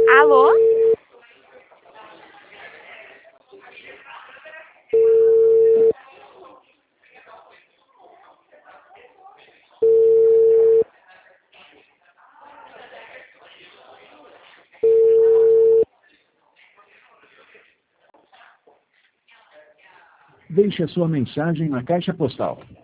Alô? Deixe a sua mensagem na caixa postal